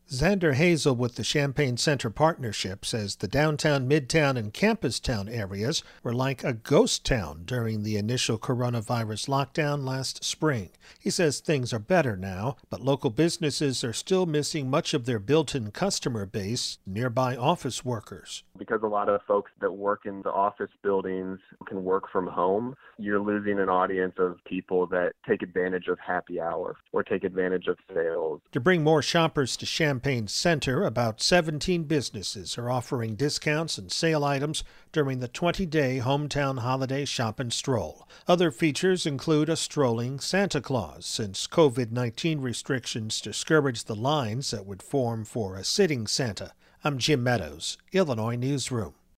Xander Hazel with the Champaign Center Partnership says the downtown, midtown, and campus town areas were like a ghost town during the initial coronavirus lockdown last spring. He says things are better now, but local businesses are still missing much of their built-in customer base, nearby office workers. Because a lot of folks that work in the office buildings can work from home, you're losing an audience of people that take advantage of happy hour or take advantage of sales. To bring more shoppers to Champaign Center, about 17 businesses are offering discounts and sale items during the 20-day hometown holiday shop and stroll. Other features include a strolling Santa Claus, since COVID-19 restrictions discourage the lines that would form for a sitting Santa. I'm Jim Meadows, Illinois Newsroom.